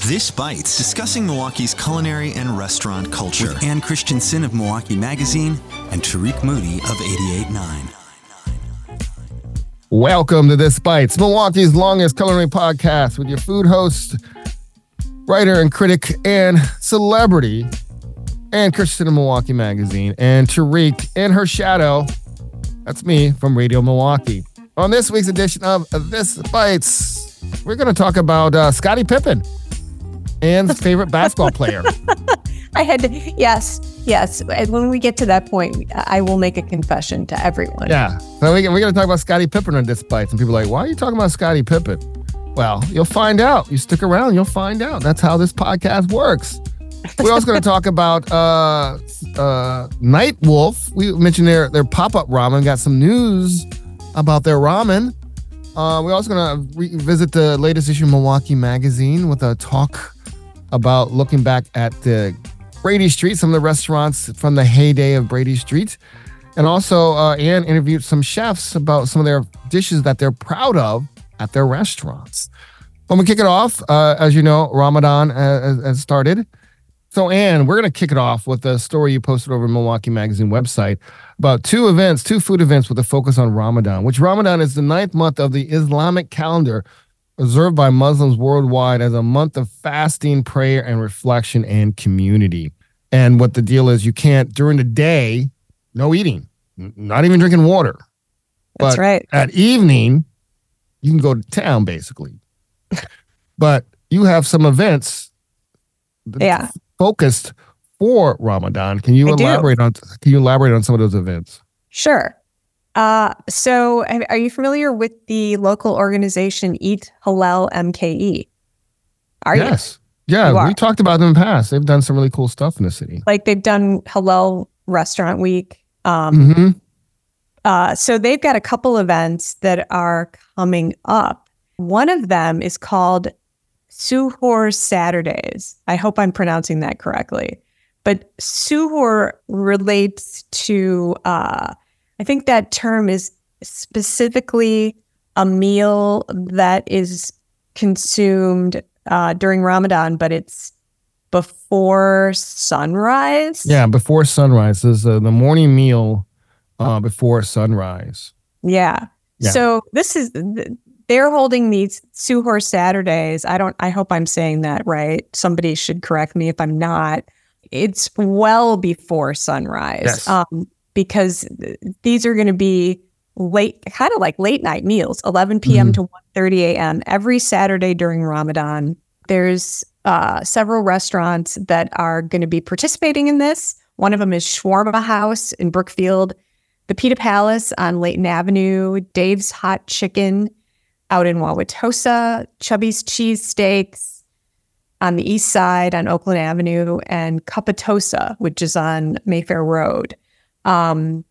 This Bites, discussing Milwaukee's culinary and restaurant culture. With Ann Christensen of Milwaukee Magazine and Tariq Moody of 88.9. Welcome to This Bites, Milwaukee's longest culinary podcast with your food host, writer and critic and celebrity, Ann Christensen of Milwaukee Magazine, and Tariq in her shadow. That's me from Radio Milwaukee. On this week's edition of This Bites, we're going to talk about Scottie Pippen, Ann's favorite basketball player. I had to, yes. And when we get to that point, I will make a confession to everyone. Yeah. So we're going to talk about Scottie Pippen on This Bites. And people are like, why are you talking about Scottie Pippen? Well, you'll find out. You stick around, you'll find out. That's how this podcast works. We're also going to talk about Night Wolf. We mentioned their pop-up ramen. Got some news about their ramen. We're also going to revisit the latest issue of Milwaukee Magazine with a talk about looking back at the Brady Street, some of the restaurants from the heyday of Brady Street. And also, Ann interviewed some chefs about some of their dishes that they're proud of at their restaurants. When we kick it off, as you know, Ramadan has started. So, Ann, we're going to kick it off with a story you posted over Milwaukee Magazine website about two food events with a focus on Ramadan, which Ramadan is the 9th month of the Islamic calendar observed by Muslims worldwide as a month of fasting, prayer, and reflection and community. And what the deal is, you can't, during the day, no eating, not even drinking water. That's right. At evening, you can go to town, basically. But you have some events focused for Ramadan. Can you elaborate on some of those events? Sure. So are you familiar with the local organization Eat Halal MKE? Yes. Yeah, we talked about them in the past. They've done some really cool stuff in the city. Like they've done Halal Restaurant Week. So they've got a couple events that are coming up. One of them is called Suhoor Saturdays. I hope I'm pronouncing that correctly. But Suhoor relates to, I think that term is specifically a meal that is consumed during Ramadan, but it's before sunrise. Yeah, before sunrise. This is the morning meal before sunrise. Yeah. So they're holding these Suhoor Saturdays. I hope I'm saying that right. Somebody should correct me if I'm not. It's well before sunrise. Yes. Because these are going to be late night meals, 11 p.m. to 1:30 a.m. every Saturday during Ramadan. There's several restaurants that are going to be participating in this. One of them is Shawarma House in Brookfield, the Pita Palace on Layton Avenue, Dave's Hot Chicken out in Wauwatosa, Chubby's Cheesesteaks on the east side on Oakland Avenue, and Cupatosa, which is on Mayfair Road. And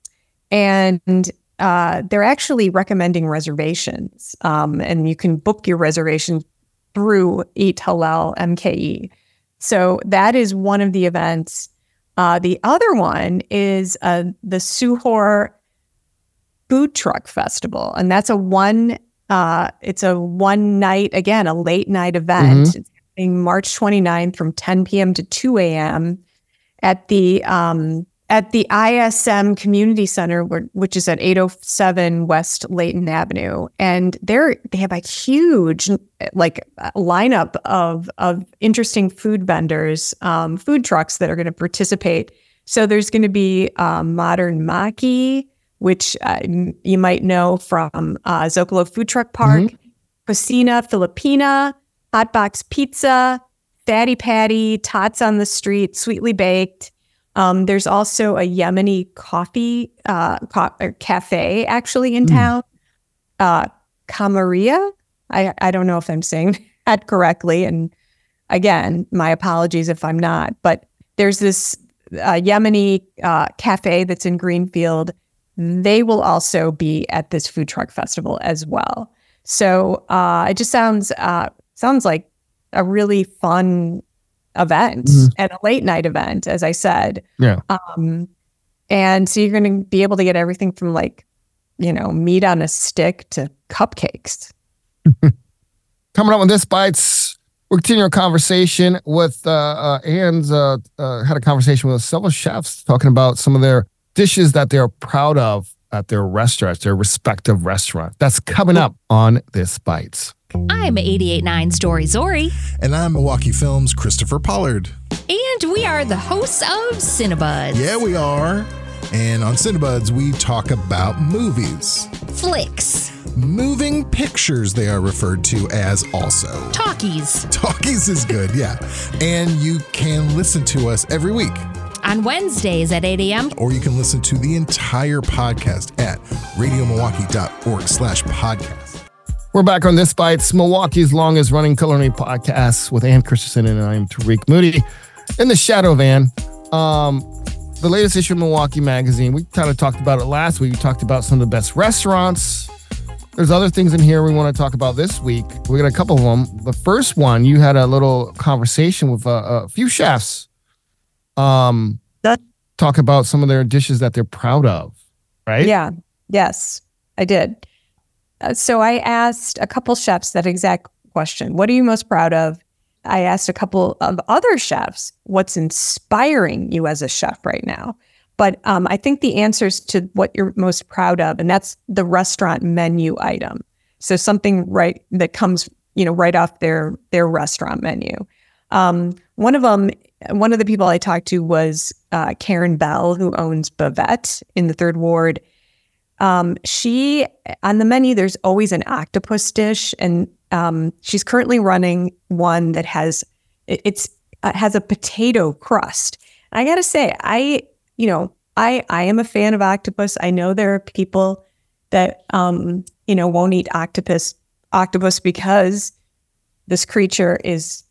they're actually recommending reservations, and you can book your reservation through Eat Halal MKE. So that is one of the events. The other one is the Suhoor Food Truck Festival, and that's it's a one night, again, a late night event. It's happening March 29th from 10 p.m. to 2 a.m. at the ISM Community Center, which is at 807 West Layton Avenue. And they have a huge lineup of interesting food vendors, food trucks that are going to participate. So there's going to be Modern Maki, which you might know from Zocalo Food Truck Park, Cocina Filipina, Hotbox Pizza, Fatty Patty, Tots on the Street, Sweetly Baked. There's also a Yemeni coffee cafe actually in town. Kamaria. I don't know if I'm saying that correctly. And again, my apologies if I'm not. But there's this Yemeni cafe that's in Greenfield. They will also be at this food truck festival as well. So it just sounds like a really fun event and a late night event, as I said. Yeah. And so you're going to be able to get everything from meat on a stick to cupcakes. Coming up on This Bites, We'll continue our conversation with Anne's had a conversation with several chefs talking about some of their dishes that they're proud of at their restaurants, their respective restaurants. That's coming up on This Bites. I'm 88.9 Story Zori. And I'm Milwaukee Films' Christopher Pollard. And we are the hosts of Cinebuds. Yeah, we are. And on Cinebuds, we talk about movies. Flicks. Moving pictures, they are referred to as also. Talkies. Talkies is good, yeah. And you can listen to us every week. On Wednesdays at 8 a.m. Or you can listen to the entire podcast at radiomilwaukee.org/podcast. We're back on This Bites, Milwaukee's longest running culinary podcast with Ann Christensen, and I'm Tariq Moody. In the shadow of Ann, the latest issue of Milwaukee Magazine, we kind of talked about it last week. We talked about some of the best restaurants. There's other things in here we want to talk about this week. We got a couple of them. The first one, you had a little conversation with a few chefs. Talk about some of their dishes that they're proud of, right? Yeah. Yes, I did. So I asked a couple chefs that exact question. What are you most proud of? I asked a couple of other chefs, what's inspiring you as a chef right now? But I think the answers to what you're most proud of, and that's the restaurant menu item. So something that comes, right off their restaurant menu. One of the people I talked to was Karen Bell, who owns Bavette in the Third Ward. She, on the menu, there's always an octopus dish, and she's currently running one that has a potato crust. I gotta say, I am a fan of octopus. I know there are people that won't eat octopus because this creature is,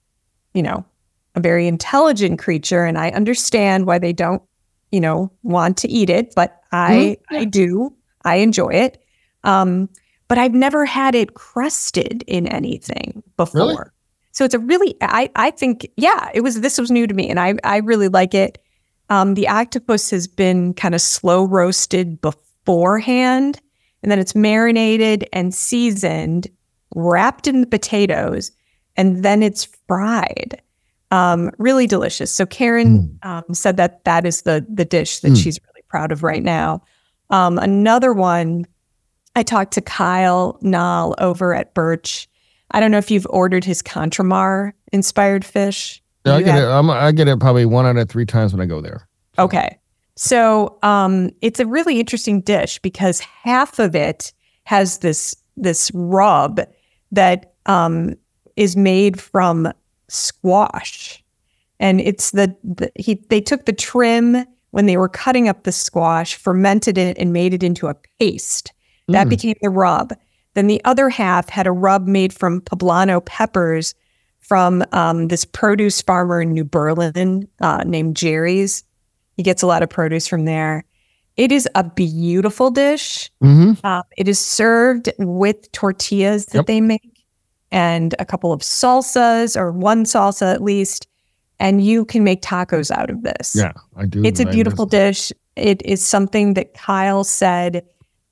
a very intelligent creature, and I understand why they don't, want to eat it, but I do. I enjoy it. But I've never had it crusted in anything before. Really? So it's a really, I think, this was new to me, and I really like it. The octopus has been kind of slow roasted beforehand, and then it's marinated and seasoned, wrapped in the potatoes, and then it's fried. Really delicious. So Karen said that is the dish that she's really proud of right now. Another one, I talked to Kyle Nall over at Birch. I don't know if you've ordered his Contramar inspired fish. Yeah, I get it probably 1 out of 3 times when I go there. Okay. So it's a really interesting dish because half of it has this rub that is made from squash. And it's they took the trim when they were cutting up the squash, fermented it, and made it into a paste. That became the rub. Then the other half had a rub made from poblano peppers from this produce farmer in New Berlin named Jerry's. He gets a lot of produce from there. It is a beautiful dish. It is served with tortillas that they make and a couple of salsas, or one salsa at least. And you can make tacos out of this. Yeah, I do. It's a beautiful dish. It is something that Kyle said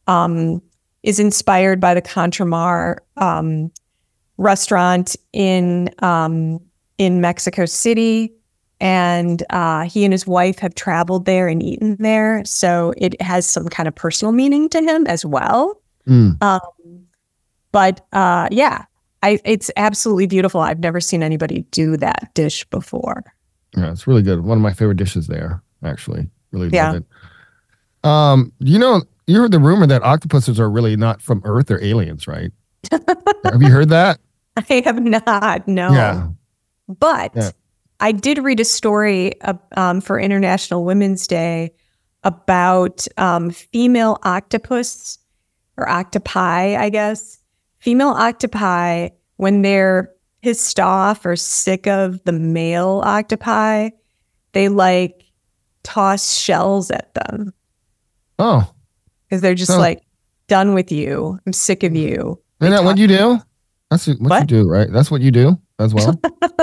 is inspired by the Contramar restaurant in Mexico City. And he and his wife have traveled there and eaten there. So it has some kind of personal meaning to him as well. It's absolutely beautiful. I've never seen anybody do that dish before. Yeah, it's really good. One of my favorite dishes there, actually. Really love it. You heard the rumor that octopuses are really not from Earth, they're aliens, right? Have you heard that? I have not, no. Yeah. But I did read a story for International Women's Day about female octopus, or octopi, I guess. Female octopi, when they're pissed off or sick of the male octopi, they toss shells at them. Oh. Because they're just done with you. I'm sick of you. Isn't that what you do? That's what you do, right? That's what you do as well.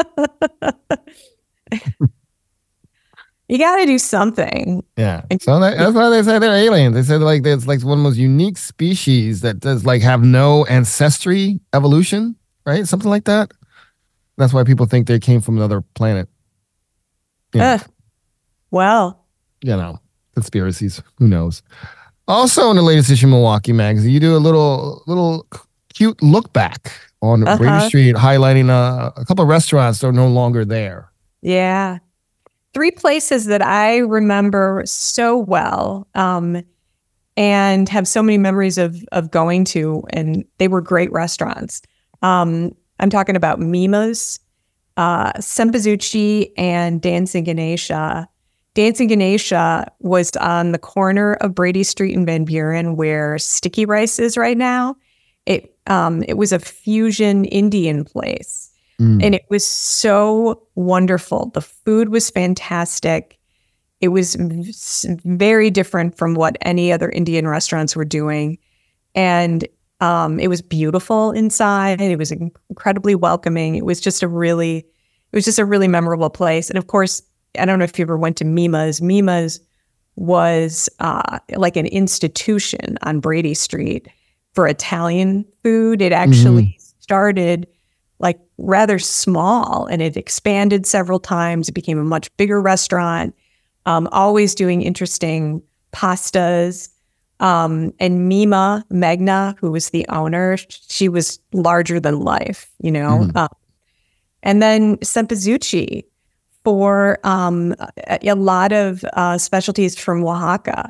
You got to do something. Yeah. So that's why they say they're aliens. They said it's one of the most unique species that does have no ancestry evolution, right? Something like that. That's why people think they came from another planet. Yeah. Well, conspiracies. Who knows? Also, in the latest issue of Milwaukee Magazine, you do a little cute look back on Brady Street, highlighting a couple of restaurants that are no longer there. yeah. 3 places that I remember so well, and have so many memories of going to, and they were great restaurants. I'm talking about Mima's, Sempasuchi, and Dancing Ganesha. Dancing Ganesha was on the corner of Brady Street and Van Buren, where Sticky Rice is right now. It was a fusion Indian place, and it was so wonderful. The food was fantastic. It was very different from what any other Indian restaurants were doing, and it was beautiful inside. It was incredibly welcoming. It was just a really memorable place. And of course, I don't know if you ever went to Mima's. Mima's was like an institution on Brady Street for Italian food. It actually started like rather small, and it expanded several times. It became a much bigger restaurant, always doing interesting pastas. And Mima, Megna, who was the owner, she was larger than life, and then Sempasuchi for a lot of specialties from Oaxaca.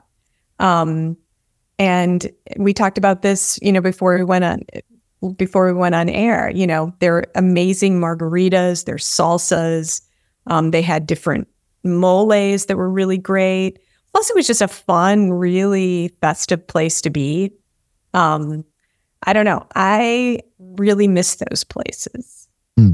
And we talked about this, before we went on air. Their amazing margaritas, their salsas. They had different moles that were really great. Plus, it was just a fun, really festive place to be. I don't know. I really miss those places.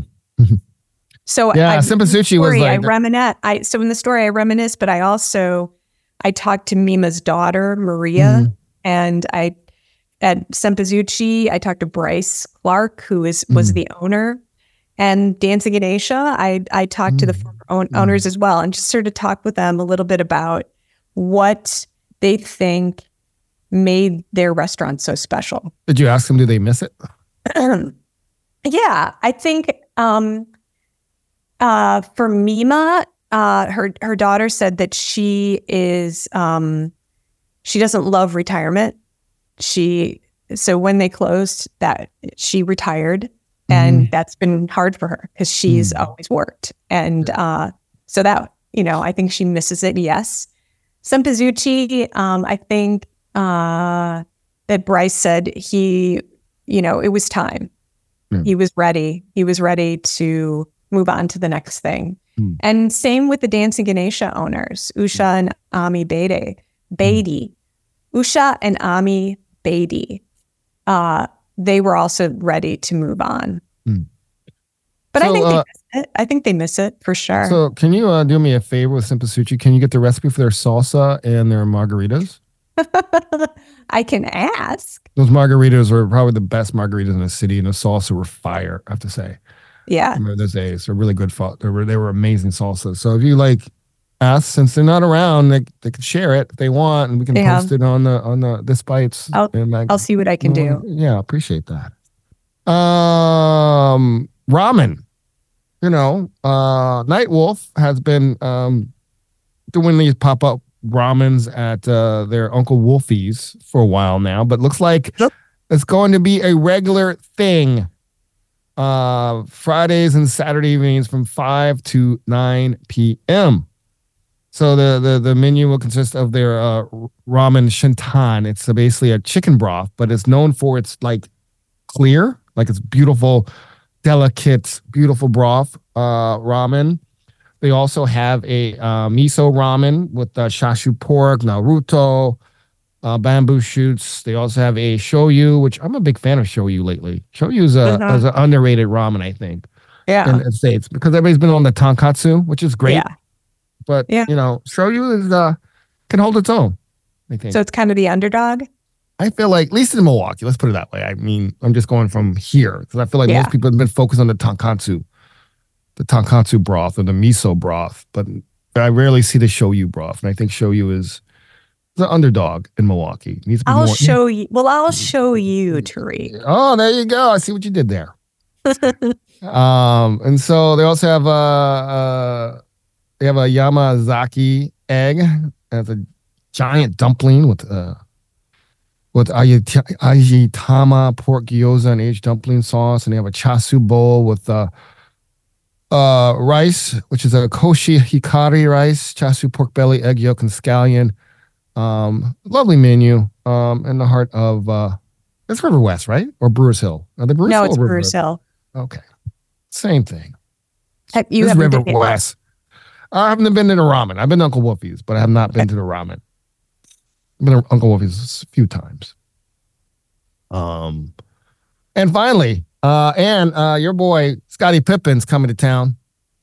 So Sempasuchi was like... I reminisce. So in the story, I reminisce, but I talked to Mima's daughter, Maria, and at Sempasuchi, I talked to Bryce Clark, who was the owner. And Dancing Ganesha, I talked to the former owners as well, and just sort of talked with them a little bit about what they think made their restaurant so special. Did you ask them, do they miss it? Yeah, I think for Mima, her daughter said that she doesn't love retirement. So when they closed, that she retired, and that's been hard for her because she's always worked, and so that I think she misses it. Yes. Sempasuchi, I think that Bryce said it was time. He was ready. He was ready to move on to the next thing. And same with the Dancing Ganesha owners, Usha and Ami Beatty. Usha and Ami Beatty. They were also ready to move on. But I think they miss it for sure. So can you do me a favor with Sempasuchi? Can you get the recipe for their salsa and their margaritas? I can ask. Those margaritas were probably the best margaritas in the city, and the salsa were fire, I have to say. Yeah. I remember those days. They're really good. They were amazing salsas. So if you ask, since they're not around, they could share it if they want, and we can post it on the This Bites. I'll see what I can do. Yeah, appreciate that. Ramen. Nightwolf has been doing these pop-up ramens at their Uncle Wolfie's for a while now, but looks like it's going to be a regular thing. Fridays and Saturday evenings from 5 to 9 p.m. So the menu will consist of their ramen shintan. It's basically a chicken broth, but it's known for its clear, it's beautiful, delicate, beautiful broth ramen. They also have a miso ramen with chashu pork, naruto, bamboo shoots. They also have a shoyu, which I'm a big fan of shoyu lately. Shoyu is an underrated ramen, I think. Yeah. In the States, because everybody's been on the tonkatsu, which is great. Yeah. But, shoyu is can hold its own, I think. So it's kind of the underdog? I feel like, at least in Milwaukee, let's put it that way. I mean, I'm just going from here, because I feel like most people have been focused on the tonkatsu broth or the miso broth, but I rarely see the shoyu broth. And I think shoyu is the underdog in Milwaukee. It needs to be I'll show you. Well, I'll show you, Tariq. Oh, there you go. I see what you did there. And so they also have they have a Yamazaki egg. That's a giant dumpling with ajitama pork gyoza and aged dumpling sauce, and they have a chasu bowl with rice, which is a koshi hikari rice, chasu pork belly, egg yolk, and scallion. Lovely menu. In the heart of it's River West, right? Or Brewers Hill? Are they Brewers No, Hill it's or River Brewers West? Hill. Okay, same thing. You This is haven't River been there. West. I haven't been to the ramen. I've been to Uncle Wolfie's, but I have not been to the ramen. I've been to Uncle Wolfie's a few times. And finally, your boy Scottie Pippen's coming to town.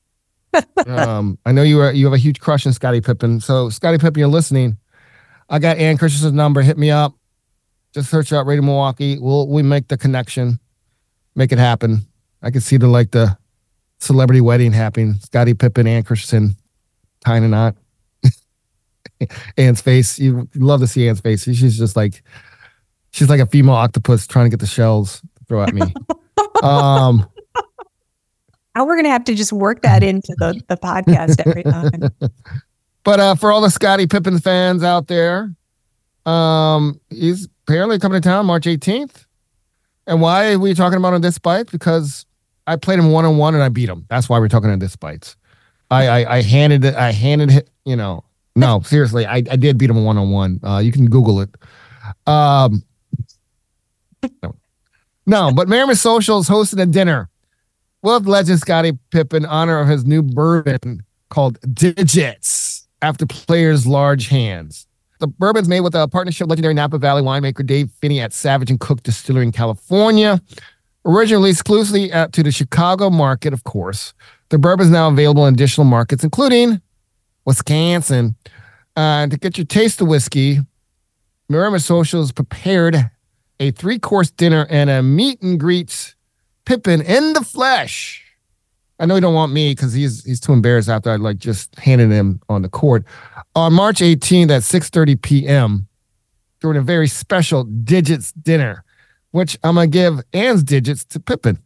I know you have a huge crush on Scottie Pippen. So Scottie Pippen, you're listening. I got Ann Christensen's number. Hit me up. Just search out Radio Milwaukee. We make the connection, make it happen. I can see the celebrity wedding happening. Scottie Pippen, Ann Christensen, tying a knot. Ann's face. You love to see Ann's face. She's like a female octopus trying to get the shells to throw at me. Now we're going to have to just work that into the podcast every time. But for all the Scottie Pippen fans out there, he's apparently coming to town March 18th. And why are we talking about on This Bites? Because I played him one-on-one and I beat him. That's why we're talking on This Bites. I handed it, no, seriously, I did beat him one-on-one. You can Google it. No, but Merriman Socials hosted a dinner with legend Scottie Pippen in honor of his new bourbon called Digits after players' large hands. The bourbon's made with a partnership with legendary Napa Valley winemaker Dave Finney at Savage and Cook Distillery in California. Originally exclusively to the Chicago market, of course. The bourbon is now available in additional markets, including Wisconsin. To get your taste of whiskey, Merriman Socials prepared a 3-course dinner and a meet and greet Pippen in the flesh. I know you don't want me because he's too embarrassed after I just handed him on the court. On March 18th at 6:30 p.m. during a very special Digits dinner, which I'm going to give Ann's digits to Pippen.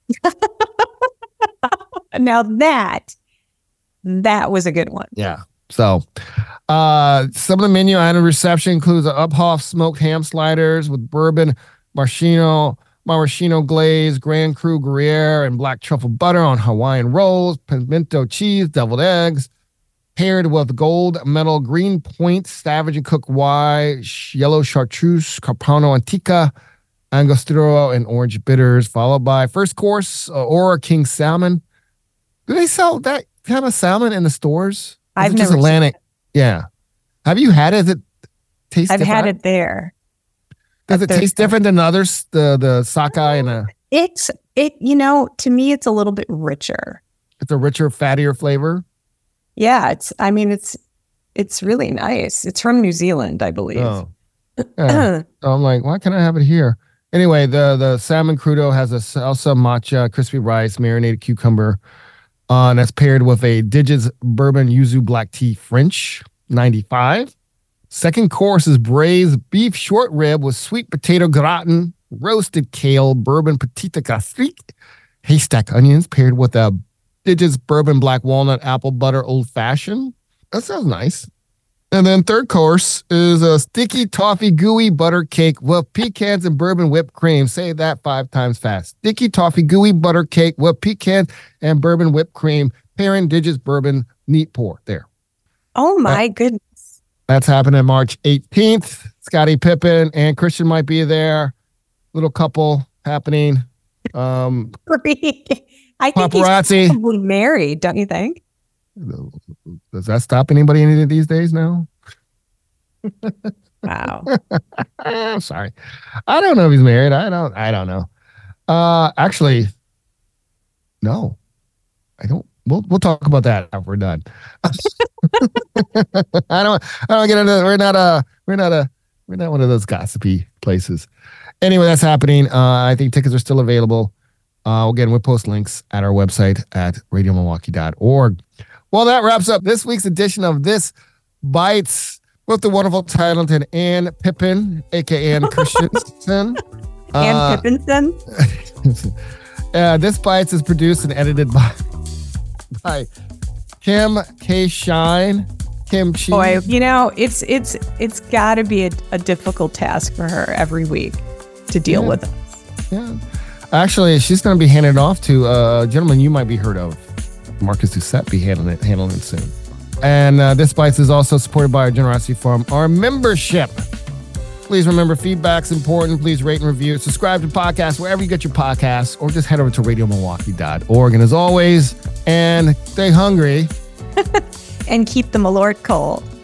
Now that was a good one. Yeah. So some of the menu item reception includes the Uphoff smoked ham sliders with bourbon, maraschino glaze, Grand Cru Gruyere, and black truffle butter on Hawaiian rolls, pimento cheese, deviled eggs, paired with gold medal Green Point, Savage and Cook Y, yellow chartreuse, Carpano Antica, Angostura, and orange bitters, followed by first course, Aura King salmon. Do they sell that kind of salmon in the stores? I've just never Atlantic. seen it. Yeah. Have you had it? Does it taste I've different? had it there. Does it taste different than others? The sockeye and to me, it's a little bit richer. it's a richer, fattier flavor. Yeah, it's really nice. It's from New Zealand, I believe. Oh. Yeah. So I'm like, why can't I have it here? Anyway, the salmon crudo has a salsa matcha, crispy rice, marinated cucumber. And that's paired with a Digits bourbon yuzu black tea French, 95. Second course is braised beef short rib with sweet potato gratin, roasted kale, bourbon petite gastrique, haystack onions, paired with a Digits bourbon black walnut apple butter old fashioned. That sounds nice. And then third course is a sticky toffee gooey butter cake with pecans and bourbon whipped cream. Say that 5 times fast. Sticky toffee gooey butter cake with pecans and bourbon whipped cream. Pairing Digits bourbon neat pour. There. Oh my goodness. That's happening March 18th. Scottie Pippen and Christian might be there. Little couple happening. I think Paparazzi. he's probably married, don't you think? Does that stop anybody any of these days now? Wow. I'm sorry. I don't know if he's married. I don't know. Actually, no. I don't. We'll talk about that after we're done. I don't get into we're not one of those gossipy places. Anyway, that's happening. I think tickets are still available. Again, we'll post links at our website at radiomilwaukee.org. Well, that wraps up this week's edition of This Bites with the wonderful, talented Ann Pippen, aka Ann Christensen. Ann Pippenson. This Bites is produced and edited by Kim K. Shine. Kim Chi. Boy, it's got to be a difficult task for her every week to deal with us. Yeah. Actually, she's going to be handed off to a gentleman you might be heard of. Marcus Doucette be handling it soon. And This Bites is also supported by our Generosity Farm, our membership. Please remember, feedback's important. Please rate and review. Subscribe to podcasts wherever you get your podcasts, or just head over to radiomilwaukee.org. And as always, and stay hungry. And keep the Malort cold.